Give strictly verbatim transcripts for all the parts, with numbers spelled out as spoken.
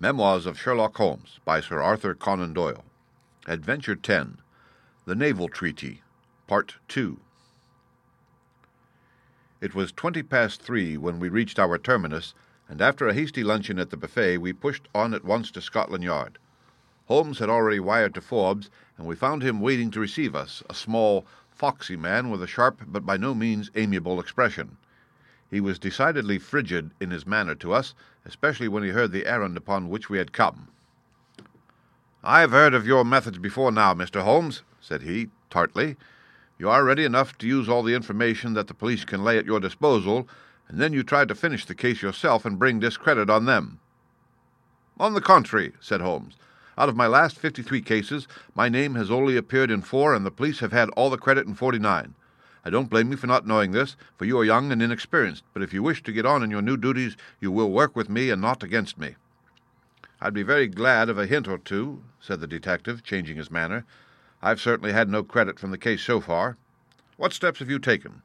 Memoirs of Sherlock Holmes by Sir Arthur Conan Doyle. Adventure ten. The Naval Treaty, Part two. It was twenty past three when we reached our terminus, and after a hasty luncheon at the buffet, we pushed on at once to Scotland Yard. Holmes had already wired to Forbes, and we found him waiting to receive us, a small, foxy man with a sharp but by no means amiable expression. He was decidedly frigid in his manner to us, especially when he heard the errand upon which we had come. "I have heard of your methods before now, Mister Holmes," said he, tartly. "You are ready enough to use all the information that the police can lay at your disposal, and then you try to finish the case yourself and bring discredit on them." "On the contrary," said Holmes, "out of my last fifty-three cases, my name has only appeared in four, and the police have had all the credit in forty-nine. I don't blame you for not knowing this, for you are young and inexperienced, but if you wish to get on in your new duties, you will work with me and not against me." "I'd be very glad of a hint or two," said the detective, changing his manner. "I've certainly had no credit from the case so far. What steps have you taken?"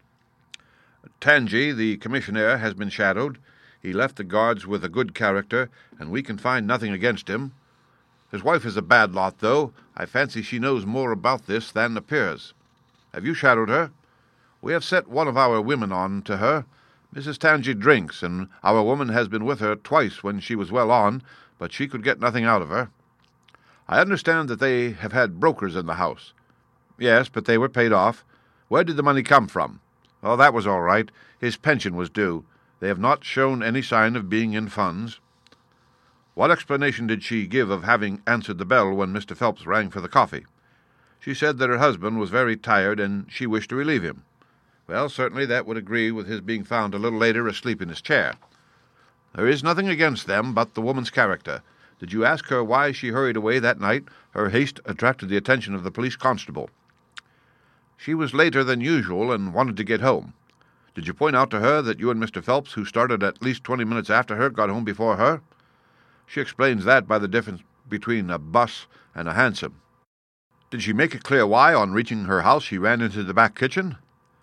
"Tangi, the commissionaire, has been shadowed. He left the guards with a good character, and we can find nothing against him. His wife is a bad lot, though. I fancy she knows more about this than appears. Have you shadowed her?" "We have set one of our women on to her. Missus Tangi drinks, and our woman has been with her twice when she was well on, but she could get nothing out of her." "I understand that they have had brokers in the house." "Yes, but they were paid off." "Where did the money come from?" "Oh, that was all right. His pension was due. They have not shown any sign of being in funds." "What explanation did she give of having answered the bell when Mister Phelps rang for the coffee?" "She said that her husband was very tired, and she wished to relieve him." "Well, certainly that would agree with his being found a little later asleep in his chair." "There is nothing against them but the woman's character. Did you ask her why she hurried away that night? Her haste attracted the attention of the police constable." "She was later than usual and wanted to get home." "Did you point out to her that you and Mister Phelps, who started at least twenty minutes after her, got home before her?" "She explains that by the difference between a bus and a hansom." "Did she make it clear why, on reaching her house, she ran into the back kitchen?"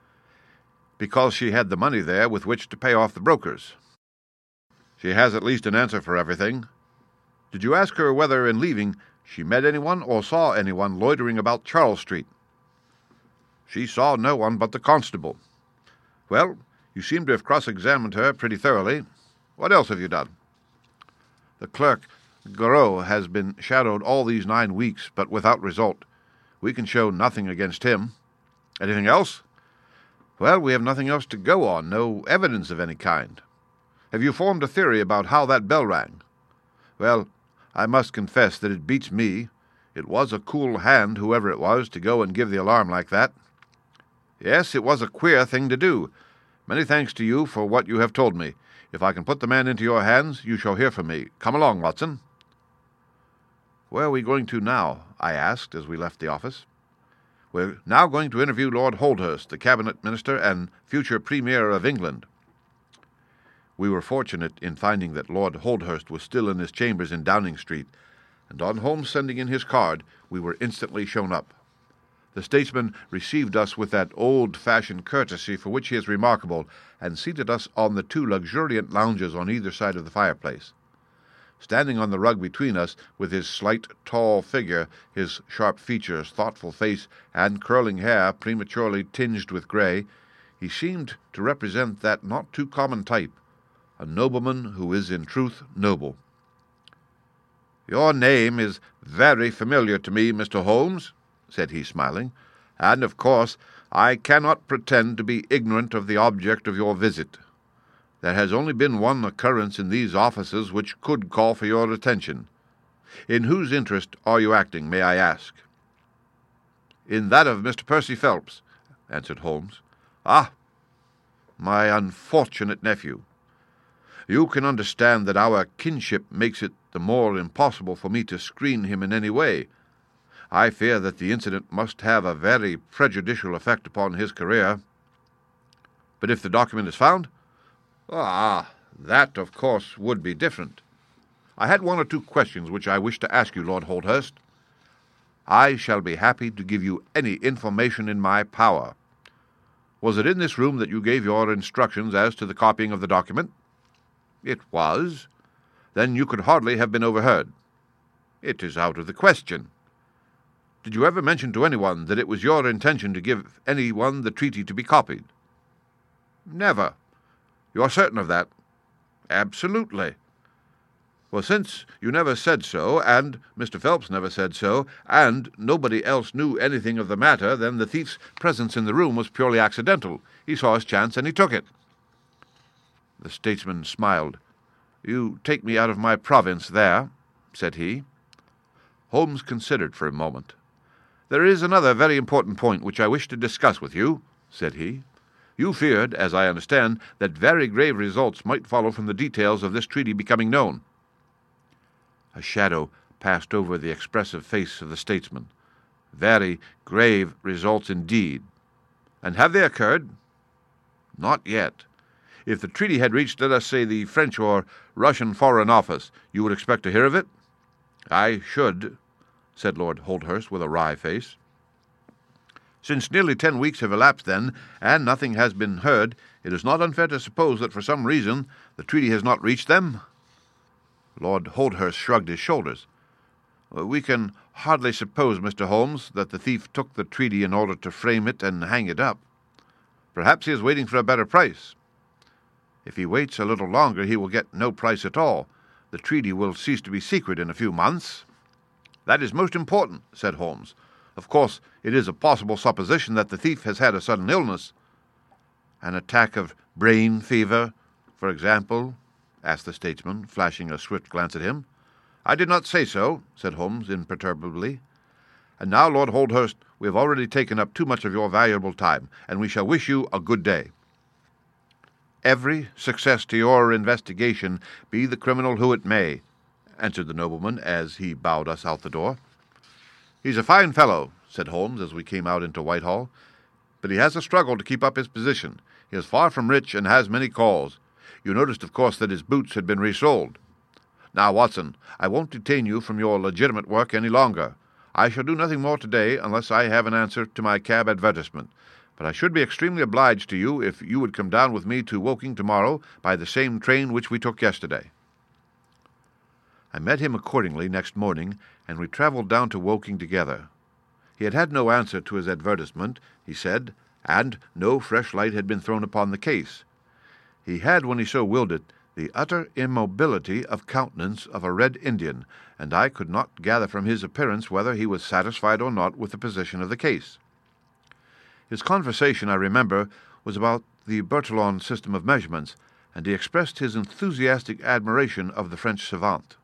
"Because she had the money there with which to pay off the brokers." "She has at least an answer for everything. Did you ask her whether, in leaving, she met anyone or saw anyone loitering about Charles Street?" "She saw no one but the constable." "Well, you seem to have cross-examined her pretty thoroughly. What else have you done?" "The clerk, Garot, has been shadowed all these nine weeks, but without result. We can show nothing against him." "Anything else?" "Well, we have nothing else to go on, no evidence of any kind." "Have you formed a theory about how that bell rang?" "Well, I must confess that it beats me. It was a cool hand, whoever it was, to go and give the alarm like that." "Yes, it was a queer thing to do. Many thanks to you for what you have told me. If I can put the man into your hands, you shall hear from me. Come along, Watson." "Where are we going to now?" I asked as we left the office. "We're now going to interview Lord Holdhurst, the Cabinet Minister and future Premier of England." We were fortunate in finding that Lord Holdhurst was still in his chambers in Downing Street, and on Holmes sending in his card, we were instantly shown up. The statesman received us with that old-fashioned courtesy for which he is remarkable, and seated us on the two luxuriant lounges on either side of the fireplace. Standing on the rug between us, with his slight, tall figure, his sharp features, thoughtful face, and curling hair prematurely tinged with grey, he seemed to represent that not too common type, a nobleman who is in truth noble. "Your name is very familiar to me, Mister Holmes," said he, smiling, "and, of course, I cannot pretend to be ignorant of the object of your visit. There has only been one occurrence in these offices which could call for your attention. In whose interest are you acting, may I ask?" "In that of Mister Percy Phelps," answered Holmes. "Ah, my unfortunate nephew. You can understand that our kinship makes it the more impossible for me to screen him in any way. I fear that the incident must have a very prejudicial effect upon his career." "But if the document is found?" "Ah, that, of course, would be different. I had one or two questions which I wish to ask you, Lord Holdhurst." "I shall be happy to give you any information in my power." "Was it in this room that you gave your instructions as to the copying of the document?" "It was." then you could hardly have been overheard." "It is out of the question." "Did you ever mention to anyone that it was your intention to give anyone the treaty to be copied?" "Never." "You are certain of that?" "Absolutely." "Well, since you never said so, and Mister Phelps never said so, and nobody else knew anything of the matter, then the thief's presence in the room was purely accidental. He saw his chance and he took it." The statesman smiled. "You take me out of my province there," said he. Holmes considered for a moment. "There is another very important point which I wish to discuss with you," said he. "You feared, as I understand, that very grave results might follow from the details of this treaty becoming known." A shadow passed over the expressive face of the statesman. "Very grave results indeed. And have they occurred?" "Not yet. If the treaty had reached, let us say, the French or Russian Foreign Office, you would expect to hear of it?" "I should," said Lord Holdhurst with a wry face. "Since nearly ten weeks have elapsed, then, and nothing has been heard, it is not unfair to suppose that for some reason the treaty has not reached them?" Lord Holdhurst shrugged his shoulders. "We can hardly suppose, Mister Holmes, that the thief took the treaty in order to frame it and hang it up. Perhaps he is waiting for a better price." "If he waits a little longer he will get no price at all. The treaty will cease to be secret in a few months." "That is most important," said Holmes. "Of course, it is a possible supposition that the thief has had a sudden illness." "An attack of brain fever, for example?" asked the statesman, flashing a swift glance at him. "I did not say so," said Holmes imperturbably. "And now, Lord Holdhurst, we have already taken up too much of your valuable time, and we shall wish you a good day." "Every success to your investigation, be the criminal who it may," answered the nobleman as he bowed us out the door. "He's a fine fellow," said Holmes as we came out into Whitehall, "but he has a struggle to keep up his position. He is far from rich and has many calls. You noticed, of course, that his boots had been resold. Now, Watson, I won't detain you from your legitimate work any longer. I shall do nothing more today unless I have an answer to my cab advertisement, but I should be extremely obliged to you if you would come down with me to Woking tomorrow by the same train which we took yesterday." I met him accordingly next morning, and we travelled down to Woking together. He had had no answer to his advertisement, he said, and no fresh light had been thrown upon the case. He had, when he so willed it, the utter immobility of countenance of a Red Indian, and I could not gather from his appearance whether he was satisfied or not with the position of the case. His conversation, I remember, was about the Bertillon system of measurements, and he expressed his enthusiastic admiration of the French savant.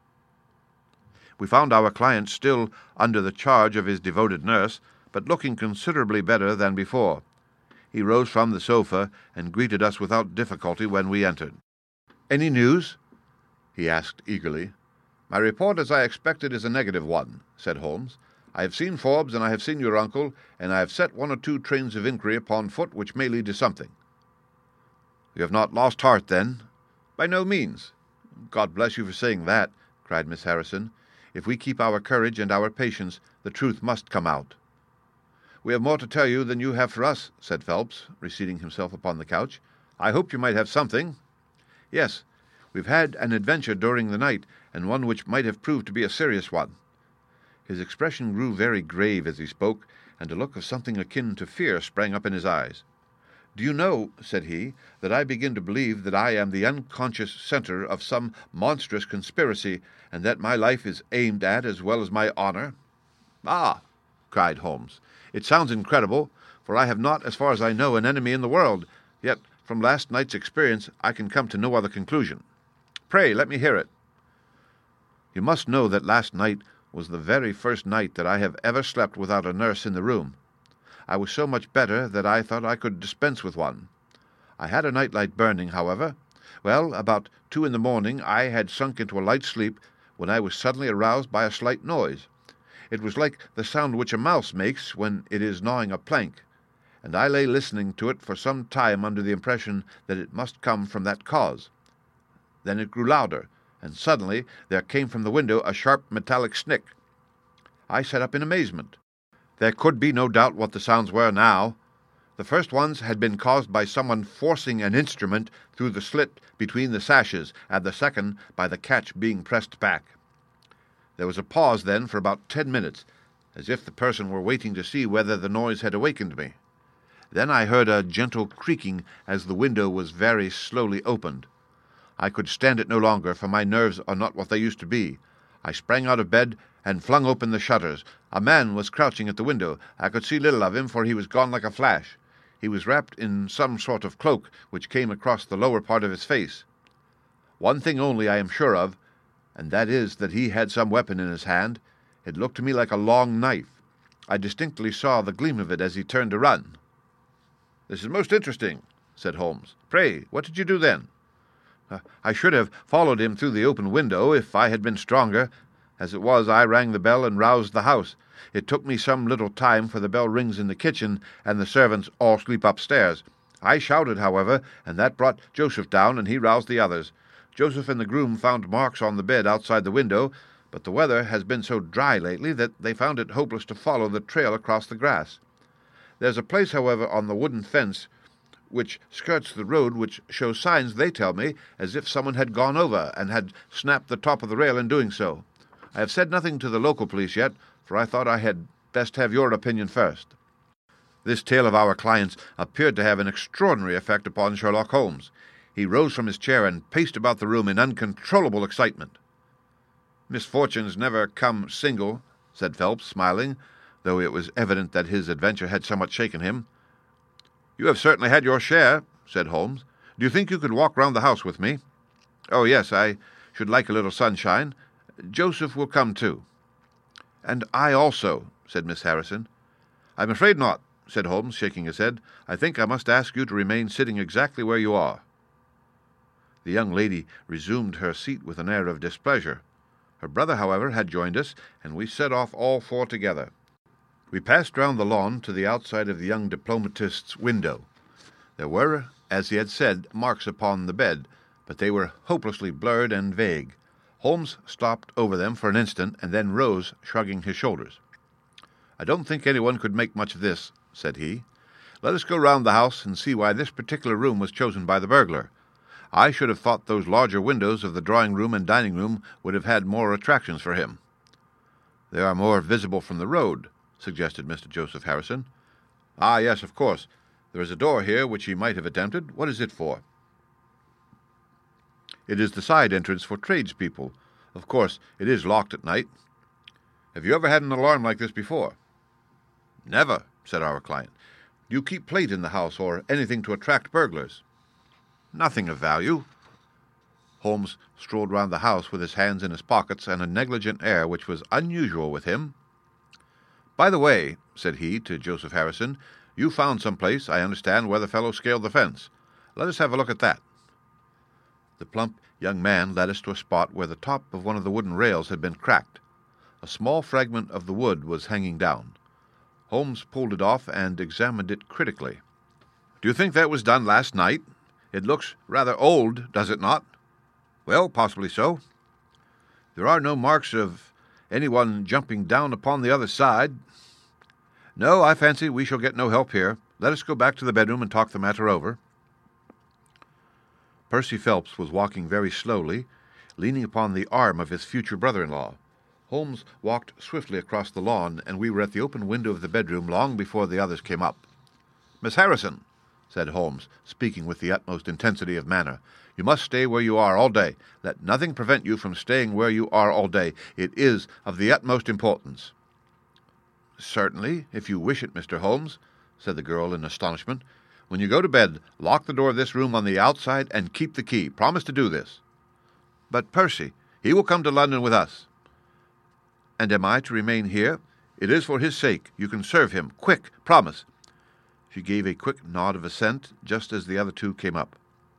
We found our client still under the charge of his devoted nurse, but looking considerably better than before. He rose from the sofa and greeted us without difficulty when we entered. "Any news?" he asked eagerly. "My report, as I expected, is a negative one," said Holmes. "I have seen Forbes, and I have seen your uncle, and I have set one or two trains of inquiry upon foot which may lead to something." "You have not lost heart, then?" "By no means." "God bless you for saying that," cried Miss Harrison. "If we keep our courage and our patience, the truth must come out." "We have more to tell you than you have for us," said Phelps, reseating himself upon the couch. "I hoped you might have something." "Yes, we've had an adventure during the night, and one which might have proved to be a serious one." His expression grew very grave as he spoke, and a look of something akin to fear sprang up in his eyes. "Do you know," said he, "that I begin to believe that I am the unconscious centre of some monstrous conspiracy, and that my life is aimed at as well as my honour?" "Ah!" cried Holmes. "It sounds incredible, for I have not, as far as I know, an enemy in the world, yet from last night's experience I can come to no other conclusion. Pray, let me hear it." "You must know that last night was the very first night that I have ever slept without a nurse in the room. I was so much better that I thought I could dispense with one. I had a night-light burning, however. Well, about two in the morning I had sunk into a light sleep when I was suddenly aroused by a slight noise. It was like the sound which a mouse makes when it is gnawing a plank, and I lay listening to it for some time under the impression that it must come from that cause. Then it grew louder, and suddenly there came from the window a sharp metallic snick. I sat up in amazement. There could be no doubt what the sounds were now. The first ones had been caused by someone forcing an instrument through the slit between the sashes, and the second by the catch being pressed back. There was a pause then for about ten minutes, as if the person were waiting to see whether the noise had awakened me. Then I heard a gentle creaking as the window was very slowly opened. I could stand it no longer, for my nerves are not what they used to be. I sprang out of bed and flung open the shutters. A man was crouching at the window. I could see little of him, for he was gone like a flash. He was wrapped in some sort of cloak, which came across the lower part of his face. One thing only I am sure of, and that is that he had some weapon in his hand. It looked to me like a long knife. I distinctly saw the gleam of it as he turned to run. "This is most interesting," said Holmes. "Pray, what did you do then?" Uh, I should have followed him through the open window if I had been stronger. As it was, I rang the bell and roused the house. It took me some little time, for the bell rings in the kitchen, and the servants all sleep upstairs. I shouted, however, and that brought Joseph down, and he roused the others. Joseph and the groom found marks on the bed outside the window, but the weather has been so dry lately that they found it hopeless to follow the trail across the grass. There's a place, however, on the wooden fence which skirts the road which shows signs, they tell me, as if someone had gone over and had snapped the top of the rail in doing so. I have said nothing to the local police yet, for I thought I had best have your opinion first." This tale of our client's appeared to have an extraordinary effect upon Sherlock Holmes. He rose from his chair and paced about the room in uncontrollable excitement. "Misfortunes never come single," said Phelps, smiling, though it was evident that his adventure had somewhat shaken him. "You have certainly had your share," said Holmes. "Do you think you could walk round the house with me?" "Oh, yes, I should like a little sunshine. Joseph will come too." "And I also," said Miss Harrison. "I'm afraid not," said Holmes, shaking his head. "I think I must ask you to remain sitting exactly where you are." The young lady resumed her seat with an air of displeasure. Her brother, however, had joined us, and we set off all four together. We passed round the lawn to the outside of the young diplomatist's window. There were, as he had said, marks upon the bed, but they were hopelessly blurred and vague. Holmes stopped over them for an instant, and then rose, shrugging his shoulders. "I don't think anyone could make much of this," said he. "Let us go round the house and see why this particular room was chosen by the burglar. I should have thought those larger windows of the drawing-room and dining-room would have had more attractions for him." "They are more visible from the road," suggested Mister Joseph Harrison. "Ah, yes, of course. There is a door here which he might have attempted. What is it for?" "It is the side entrance for tradespeople. Of course, it is locked at night." "Have you ever had an alarm like this before?" "Never," said our client. "Do you keep plate in the house, or anything to attract burglars?" "Nothing of value." Holmes strolled round the house with his hands in his pockets and a negligent air which was unusual with him. "By the way," said he to Joseph Harrison, "you found some place, I understand, where the fellow scaled the fence. Let us have a look at that." The plump young man led us to a spot where the top of one of the wooden rails had been cracked. A small fragment of the wood was hanging down. Holmes pulled it off and examined it critically. "Do you think that was done last night? It looks rather old, does it not?" "Well, possibly so." "There are no marks of anyone jumping down upon the other side." "No, I fancy we shall get no help here. Let us go back to the bedroom and talk the matter over." Percy Phelps was walking very slowly, leaning upon the arm of his future brother-in-law. Holmes walked swiftly across the lawn, and we were at the open window of the bedroom long before the others came up. "Miss Harrison," said Holmes, speaking with the utmost intensity of manner, "you must stay where you are all day. Let nothing prevent you from staying where you are all day. It is of the utmost importance." "Certainly, if you wish it, Mister Holmes," said the girl in astonishment. "When you go to bed, lock the door of this room on the outside and keep the key. Promise to do this." "But Percy—" "He will come to London with us." "And am I to remain here?" "It is for his sake. You can serve him. Quick, promise." She gave a quick nod of assent just as the other two came up.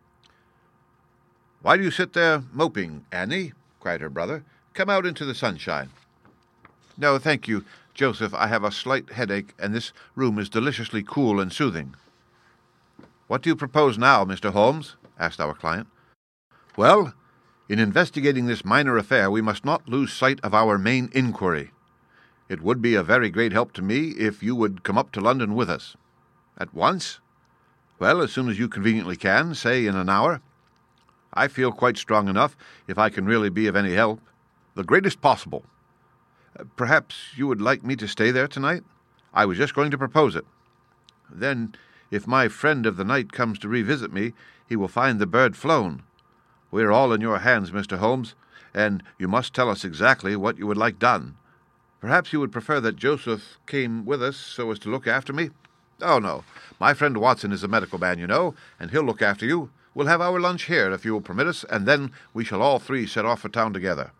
"Why do you sit there moping, Annie?" cried her brother. "Come out into the sunshine." "No, thank you, Joseph. I have a slight headache, and this room is deliciously cool and soothing." "What do you propose now, Mister Holmes?" asked our client. "Well, in investigating this minor affair, we must not lose sight of our main inquiry. It would be a very great help to me if you would come up to London with us." At once? Well, as soon as you conveniently can, say in an hour. I feel quite strong enough, if I can really be of any help. The greatest possible. Uh, perhaps you would like me to stay there tonight? I was just going to propose it. Then, if my friend of the night comes to revisit me, he will find the bird flown. We're all in your hands, Mister Holmes, and you must tell us exactly what you would like done. Perhaps you would prefer that Joseph came with us so as to look after me? Oh, no. My friend Watson is a medical man, you know, and he'll look after you. We'll have our lunch here, if you will permit us, and then we shall all three set off for town together.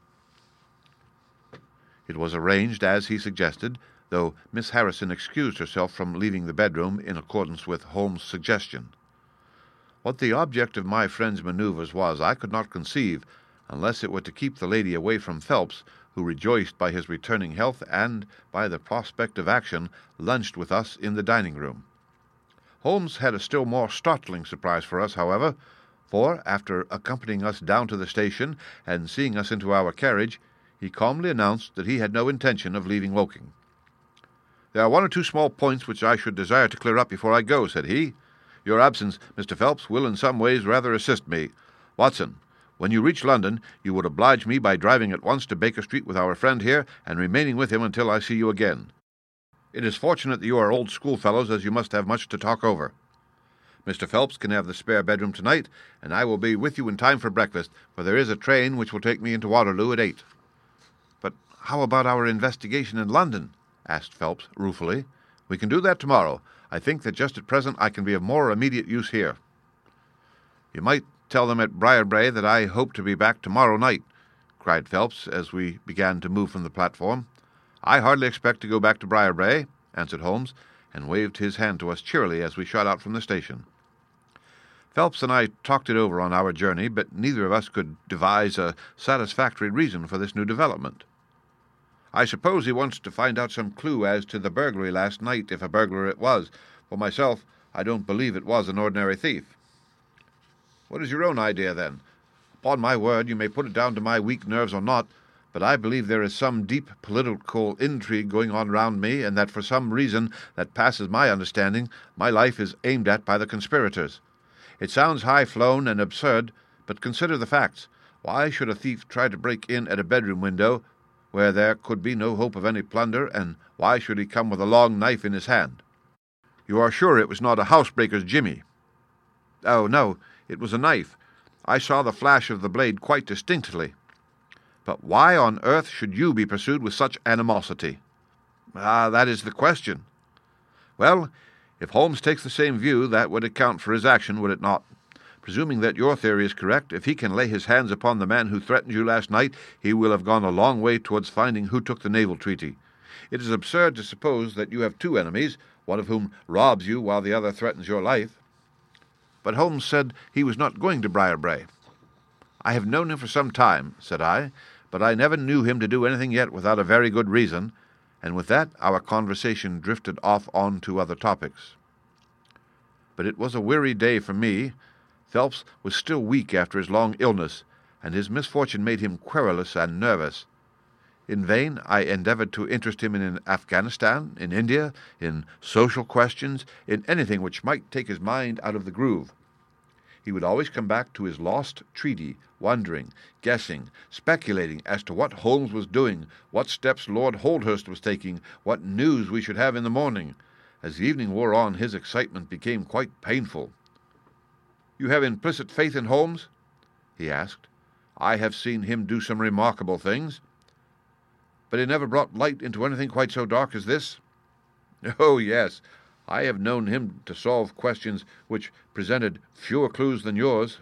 It was arranged as he suggested, though Miss Harrison excused herself from leaving the bedroom in accordance with Holmes' suggestion. What the object of my friend's manoeuvres was, I could not conceive, unless it were to keep the lady away from Phelps, who rejoiced by his returning health and, by the prospect of action, lunched with us in the dining-room. Holmes had a still more startling surprise for us, however, for, after accompanying us down to the station and seeing us into our carriage, he calmly announced that he had no intention of leaving Woking. "There are one or two small points which I should desire to clear up before I go," said he. "Your absence, Mister Phelps, will in some ways rather assist me. Watson, when you reach London, you would oblige me by driving at once to Baker Street with our friend here, and remaining with him until I see you again. It is fortunate that you are old schoolfellows, as you must have much to talk over. Mister Phelps can have the spare bedroom tonight, and I will be with you in time for breakfast, for there is a train which will take me into Waterloo at eight." "But how about our investigation in London?" asked Phelps ruefully. "We can do that tomorrow. I think that just at present I can be of more immediate use here." "You might tell them at Briarbrae that I hope to be back tomorrow night," cried Phelps, as we began to move from the platform. "I hardly expect to go back to Briarbrae," answered Holmes, and waved his hand to us cheerily as we shot out from the station. Phelps and I talked it over on our journey, but neither of us could devise a satisfactory reason for this new development. "I suppose he wants to find out some clue as to the burglary last night, if a burglar it was. For myself, I don't believe it was an ordinary thief." "What is your own idea, then?" "Upon my word, you may put it down to my weak nerves or not, but I believe there is some deep political intrigue going on round me, and that for some reason that passes my understanding, my life is aimed at by the conspirators. It sounds high-flown and absurd, but consider the facts. Why should a thief try to break in at a bedroom window, where there could be no hope of any plunder, and why should he come with a long knife in his hand?" "You are sure it was not a housebreaker's jimmy?" "Oh, no, it was a knife. I saw the flash of the blade quite distinctly." "But why on earth should you be pursued with such animosity?" "Ah, that is the question." "Well, if Holmes takes the same view, that would account for his action, would it not? Presuming that your theory is correct, if he can lay his hands upon the man who threatened you last night, he will have gone a long way towards finding who took the naval treaty. It is absurd to suppose that you have two enemies, one of whom robs you while the other threatens your life." "But Holmes said he was not going to Briarbrae." "I have known him for some time," said I, "but I never knew him to do anything yet without a very good reason," and with that our conversation drifted off on to other topics. But it was a weary day for me. Phelps was still weak after his long illness, and his misfortune made him querulous and nervous. In vain I endeavoured to interest him in Afghanistan, in India, in social questions, in anything which might take his mind out of the groove. He would always come back to his lost treaty, wondering, guessing, speculating as to what Holmes was doing, what steps Lord Holdhurst was taking, what news we should have in the morning. As the evening wore on, his excitement became quite painful. "You have implicit faith in Holmes?" he asked. "I have seen him do some remarkable things." "But he never brought light into anything quite so dark as this?" "Oh, yes. I have known him to solve questions which presented fewer clues than yours."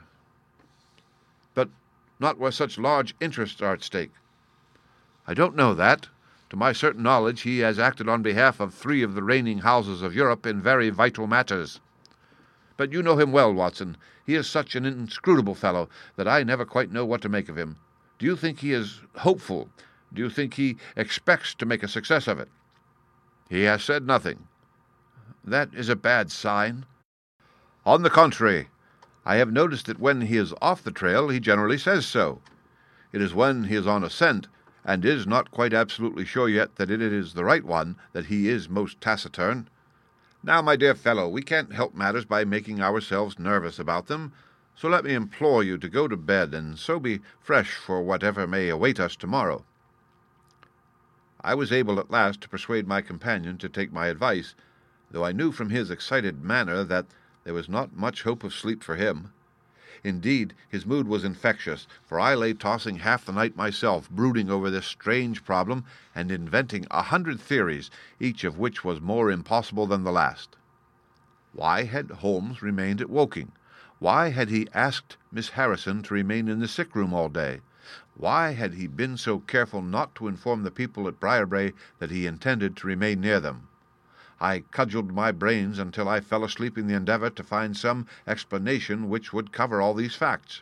"But not where such large interests are at stake." "I don't know that. To my certain knowledge, he has acted on behalf of three of the reigning houses of Europe in very vital matters. But you know him well, Watson. He is such an inscrutable fellow that I never quite know what to make of him. Do you think he is hopeful? Do you think he expects to make a success of it?" "He has said nothing." "That is a bad sign." "On the contrary, I have noticed that when he is off the trail, he generally says so. It is when he is on a scent, and is not quite absolutely sure yet that it is the right one, that he is most taciturn. Now, my dear fellow, we can't help matters by making ourselves nervous about them, so let me implore you to go to bed, and so be fresh for whatever may await us tomorrow." I was able at last to persuade my companion to take my advice, though I knew from his excited manner that there was not much hope of sleep for him. Indeed, his mood was infectious, for I lay tossing half the night myself, brooding over this strange problem, and inventing a hundred theories, each of which was more impossible than the last. Why had Holmes remained at Woking? Why had he asked Miss Harrison to remain in the sick room all day? Why had he been so careful not to inform the people at Briarbrae that he intended to remain near them? I cudgelled my brains until I fell asleep in the endeavour to find some explanation which would cover all these facts.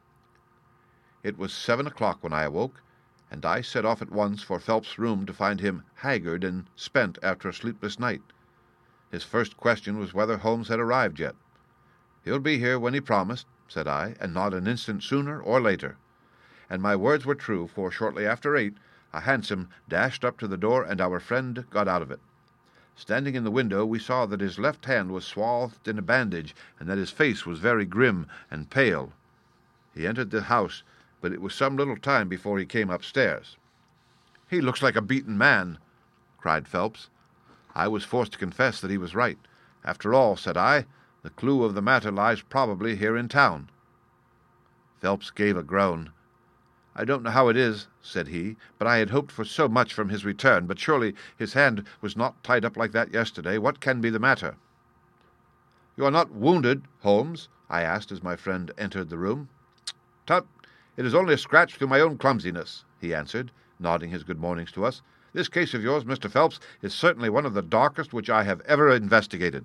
It was seven o'clock when I awoke, and I set off at once for Phelps's room to find him haggard and spent after a sleepless night. His first question was whether Holmes had arrived yet. "He'll be here when he promised," said I, "and not an instant sooner or later." And my words were true, for shortly after eight a hansom dashed up to the door, and our friend got out of it. Standing in the window, we saw that his left hand was swathed in a bandage, and that his face was very grim and pale. He entered the house, but it was some little time before he came upstairs. "He looks like a beaten man," cried Phelps. I was forced to confess that he was right. "After all," said I, "the clue of the matter lies probably here in town." Phelps gave a groan. "I don't know how it is," said he, "but I had hoped for so much from his return. But surely his hand was not tied up like that yesterday. What can be the matter?" "You are not wounded, Holmes?" I asked as my friend entered the room. "Tut, it is only a scratch through my own clumsiness," he answered, nodding his good mornings to us. "This case of yours, Mister Phelps, is certainly one of the darkest which I have ever investigated."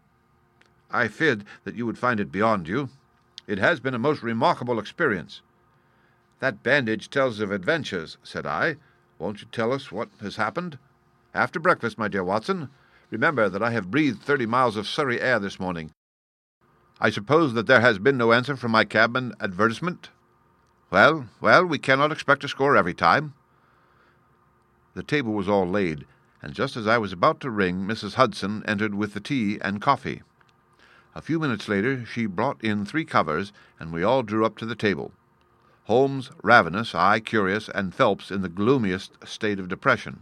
"I feared that you would find it beyond you. It has been a most remarkable experience." "That bandage tells of adventures," said I. "Won't you tell us what has happened?" "After breakfast, my dear Watson. Remember that I have breathed thirty miles of Surrey air this morning. I suppose that there has been no answer from my cabman advertisement?" Well, well, we cannot expect to score every time." The table was all laid, and just as I was about to ring, Missus Hudson entered with the tea and coffee. A few minutes later she brought in three covers, and we all drew up to the table. Holmes ravenous, I curious, and Phelps in the gloomiest state of depression.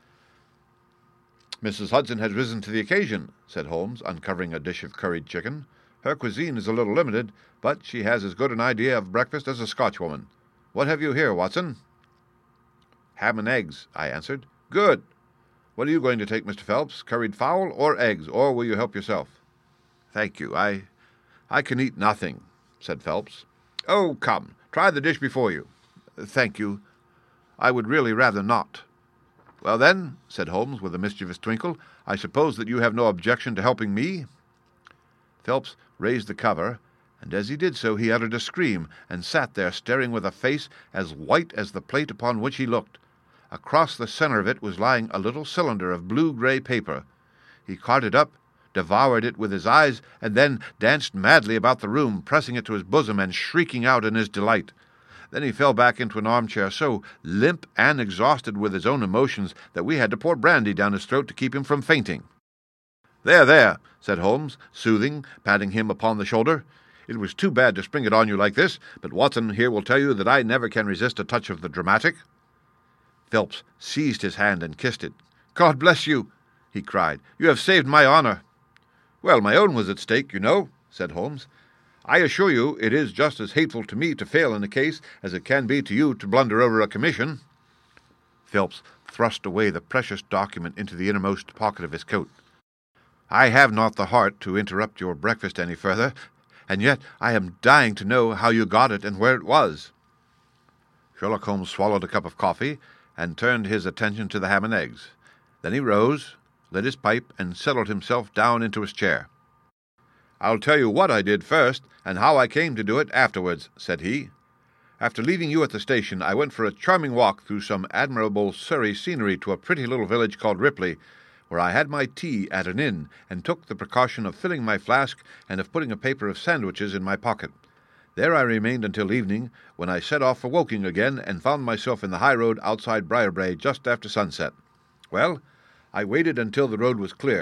"Missus Hudson has risen to the occasion," said Holmes, uncovering a dish of curried chicken. "Her cuisine is a little limited, but she has as good an idea of breakfast as a Scotchwoman. What have you here, Watson?" "Ham and eggs," I answered. "Good. What are you going to take, Mister Phelps? Curried fowl or eggs, or will you help yourself?" "Thank you. I I can eat nothing," said Phelps. "Oh, come, try the dish before you." "Thank you. I would really rather not." "Well, then," said Holmes with a mischievous twinkle, "I suppose that you have no objection to helping me?" Phelps raised the cover, and as he did so he uttered a scream, and sat there staring with a face as white as the plate upon which he looked. Across the centre of it was lying a little cylinder of blue-grey paper. He caught it up, devoured it with his eyes, and then danced madly about the room, pressing it to his bosom and shrieking out in his delight. Then he fell back into an armchair, so limp and exhausted with his own emotions that we had to pour brandy down his throat to keep him from fainting. "There, there," said Holmes, soothing, patting him upon the shoulder. "It was too bad to spring it on you like this, but Watson here will tell you that I never can resist a touch of the dramatic." Phelps seized his hand and kissed it. "God bless you," he cried. "You have saved my honour." "Well, my own was at stake, you know," said Holmes. "I assure you it is just as hateful to me to fail in a case as it can be to you to blunder over a commission." Phelps thrust away the precious document into the innermost pocket of his coat. "I have not the heart to interrupt your breakfast any further, and yet I am dying to know how you got it and where it was." Sherlock Holmes swallowed a cup of coffee, and turned his attention to the ham and eggs. Then he rose, lit his pipe, and settled himself down into his chair. "I'll tell you what I did first, and how I came to do it afterwards," said he. "After leaving you at the station, I went for a charming walk through some admirable Surrey scenery to a pretty little village called Ripley, where I had my tea at an inn, and took the precaution of filling my flask and of putting a paper of sandwiches in my pocket. There I remained until evening, when I set off for Woking again, and found myself in the high road outside Briarbrae just after sunset. Well, I waited until the road was clear.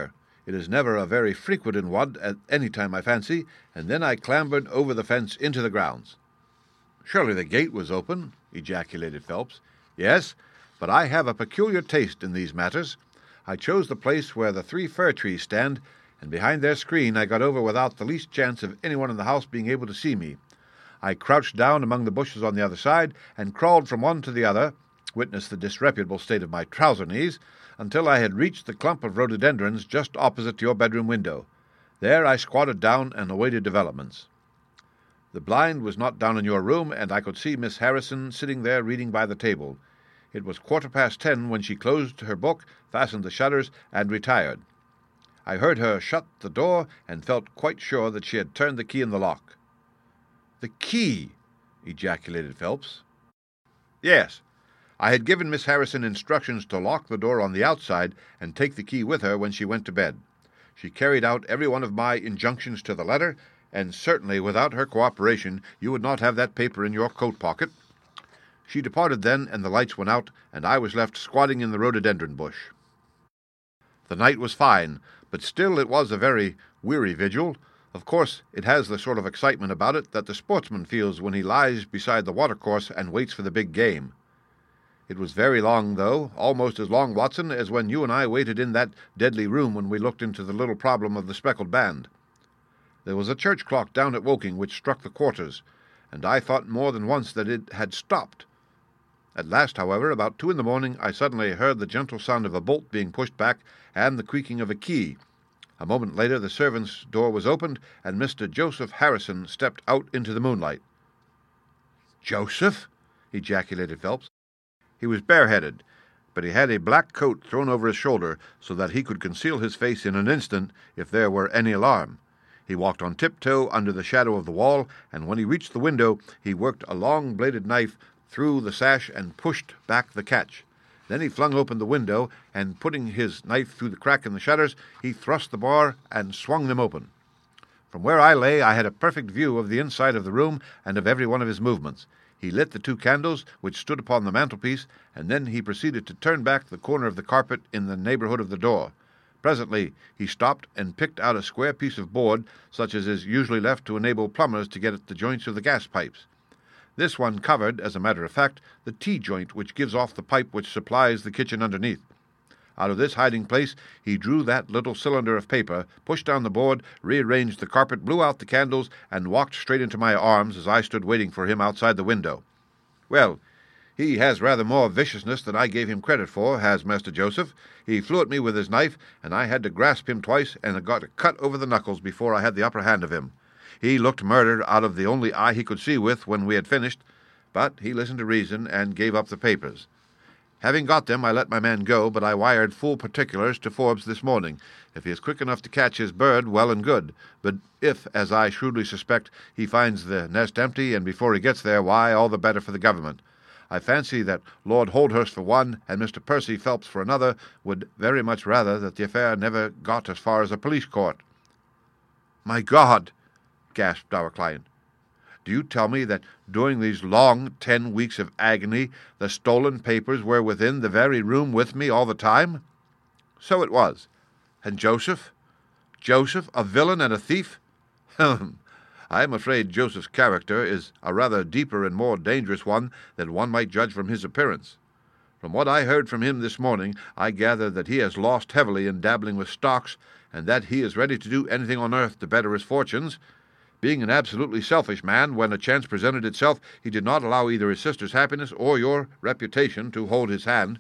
It is never a very frequent one at any time, I fancy, and then I clambered over the fence into the grounds." "Surely the gate was open," ejaculated Phelps. "Yes, but I have a peculiar taste in these matters. I chose the place where the three fir trees stand, and behind their screen I got over without the least chance of anyone in the house being able to see me. I crouched down among the bushes on the other side, and crawled from one to the other, witness the disreputable state of my trouser knees, until I had reached the clump of rhododendrons just opposite to your bedroom window. There I squatted down and awaited developments. The blind was not down in your room, and I could see Miss Harrison sitting there reading by the table. It was quarter past ten when she closed her book, fastened the shutters, and retired. I heard her shut the door, and felt quite sure that she had turned the key in the lock." "The key!" ejaculated Phelps. "Yes. I had given Miss Harrison instructions to lock the door on the outside and take the key with her when she went to bed. She carried out every one of my injunctions to the letter, and certainly without her cooperation you would not have that paper in your coat pocket. She departed then, and the lights went out, and I was left squatting in the rhododendron bush. The night was fine, but still it was a very weary vigil. Of course, it has the sort of excitement about it that the sportsman feels when he lies beside the watercourse and waits for the big game. It was very long, though, almost as long, Watson, as when you and I waited in that deadly room when we looked into the little problem of the speckled band. There was a church clock down at Woking which struck the quarters, and I thought more than once that it had stopped. At last, however, about two in the morning, I suddenly heard the gentle sound of a bolt being pushed back and the creaking of a key. A moment later the servants' door was opened, and Mister Joseph Harrison stepped out into the moonlight. "Joseph?" ejaculated Phelps. He was bareheaded, but he had a black coat thrown over his shoulder so that he could conceal his face in an instant if there were any alarm. He walked on tiptoe under the shadow of the wall, and when he reached the window he worked a long-bladed knife through the sash and pushed back the catch. Then he flung open the window, and putting his knife through the crack in the shutters, he thrust the bar and swung them open. From where I lay I had a perfect view of the inside of the room and of every one of his movements. He lit the two candles which stood upon the mantelpiece, and then he proceeded to turn back the corner of the carpet in the neighborhood of the door. Presently he stopped and picked out a square piece of board, such as is usually left to enable plumbers to get at the joints of the gas pipes. This one covered, as a matter of fact, the T-joint which gives off the pipe which supplies the kitchen underneath. Out of this hiding-place he drew that little cylinder of paper, pushed down the board, rearranged the carpet, blew out the candles, and walked straight into my arms as I stood waiting for him outside the window. Well, he has rather more viciousness than I gave him credit for, has Master Joseph. He flew at me with his knife, and I had to grasp him twice, and got a cut over the knuckles before I had the upper hand of him. He looked murdered out of the only eye he could see with when we had finished, but he listened to reason and gave up the papers. Having got them, I let my man go, but I wired full particulars to Forbes this morning. If he is quick enough to catch his bird, well and good. But if, as I shrewdly suspect, he finds the nest empty, and before he gets there, why, all the better for the government. I fancy that Lord Holdhurst for one, and Mister Percy Phelps for another, would very much rather that the affair never got as far as a police court." "My God!" gasped our client. "Do you tell me that during these long ten weeks of agony the stolen papers were within the very room with me all the time?" "So it was." "And Joseph? Joseph, a villain and a thief? Ahem! I am afraid Joseph's character is a rather deeper and more dangerous one than one might judge from his appearance. From what I heard from him this morning, I gather that he has lost heavily in dabbling with stocks, and that he is ready to do anything on earth to better his fortunes. Being an absolutely selfish man, when a chance presented itself, he did not allow either his sister's happiness or your reputation to hold his hand."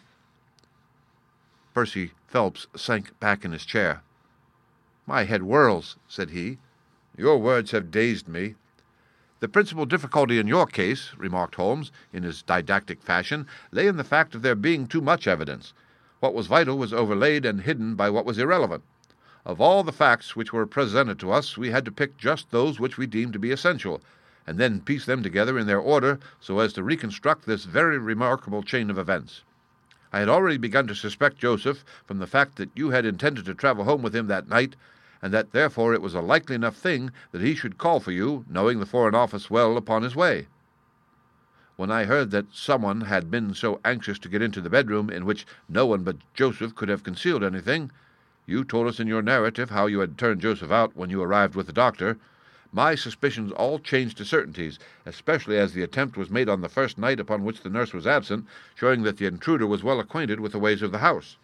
Percy Phelps sank back in his chair. "My head whirls," said he. "Your words have dazed me." "The principal difficulty in your case," remarked Holmes, in his didactic fashion, "lay in the fact of there being too much evidence. What was vital was overlaid and hidden by what was irrelevant. Of all the facts which were presented to us, we had to pick just those which we deemed to be essential, and then piece them together in their order so as to reconstruct this very remarkable chain of events. I had already begun to suspect Joseph from the fact that you had intended to travel home with him that night, and that therefore it was a likely enough thing that he should call for you, knowing the Foreign Office well, upon his way. When I heard that someone had been so anxious to get into the bedroom in which no one but Joseph could have concealed anything, You told us in your narrative how you had turned Joseph out when you arrived with the doctor. My suspicions all changed to certainties, especially as the attempt was made on the first night upon which the nurse was absent, showing that the intruder was well acquainted with the ways of the house.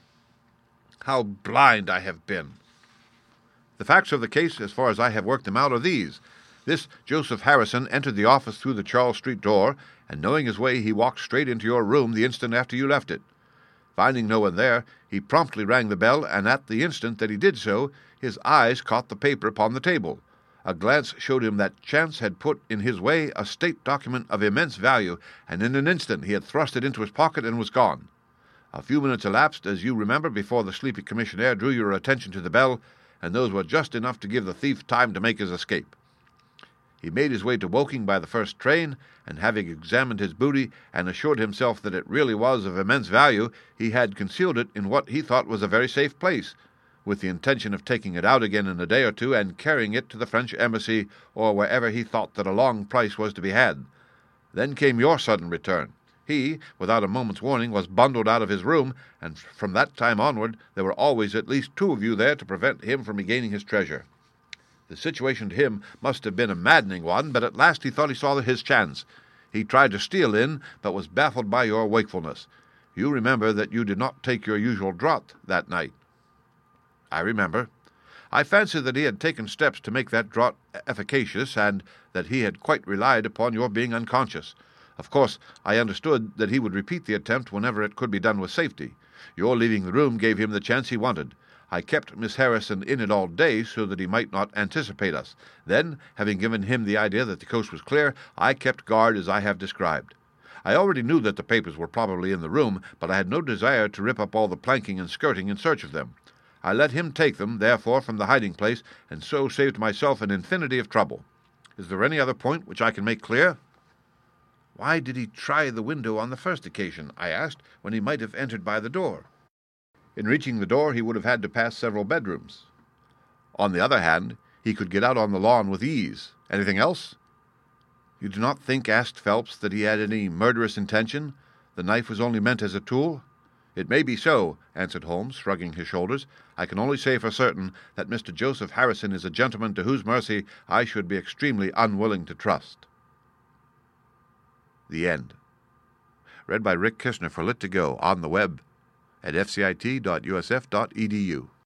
How blind I have been! The facts of the case, as far as I have worked them out, are these. This Joseph Harrison entered the office through the Charles Street door, and knowing his way, he walked straight into your room the instant after you left it. Finding no one there, he promptly rang the bell, and at the instant that he did so, his eyes caught the paper upon the table. A glance showed him that chance had put in his way a state document of immense value, and in an instant he had thrust it into his pocket and was gone. A few minutes elapsed, as you remember, before the sleepy commissionaire drew your attention to the bell, and those were just enough to give the thief time to make his escape. He made his way to Woking by the first train, and having examined his booty and assured himself that it really was of immense value, he had concealed it in what he thought was a very safe place, with the intention of taking it out again in a day or two and carrying it to the French embassy or wherever he thought that a long price was to be had. Then came your sudden return. He, without a moment's warning, was bundled out of his room, and from that time onward there were always at least two of you there to prevent him from regaining his treasure. The situation to him must have been a maddening one, but at last he thought he saw his chance. He tried to steal in, but was baffled by your wakefulness. You remember that you did not take your usual draught that night. I remember. I fancied that he had taken steps to make that draught efficacious, and that he had quite relied upon your being unconscious. Of course, I understood that he would repeat the attempt whenever it could be done with safety. Your leaving the room gave him the chance he wanted. I kept Miss Harrison in it all day so that he might not anticipate us. Then, having given him the idea that the coast was clear, I kept guard as I have described. I already knew that the papers were probably in the room, but I had no desire to rip up all the planking and skirting in search of them. I let him take them, therefore, from the hiding-place, and so saved myself an infinity of trouble. Is there any other point which I can make clear? Why did he try the window on the first occasion, I asked, when he might have entered by the door? In reaching the door, he would have had to pass several bedrooms. On the other hand, he could get out on the lawn with ease. Anything else? You do not think, asked Phelps, that he had any murderous intention? The knife was only meant as a tool? It may be so, answered Holmes, shrugging his shoulders. I can only say for certain that Mister Joseph Harrison is a gentleman to whose mercy I should be extremely unwilling to trust. The End. Read by Rick Kishner for Lit to Go on the web at f c i t dot u s f dot e d u.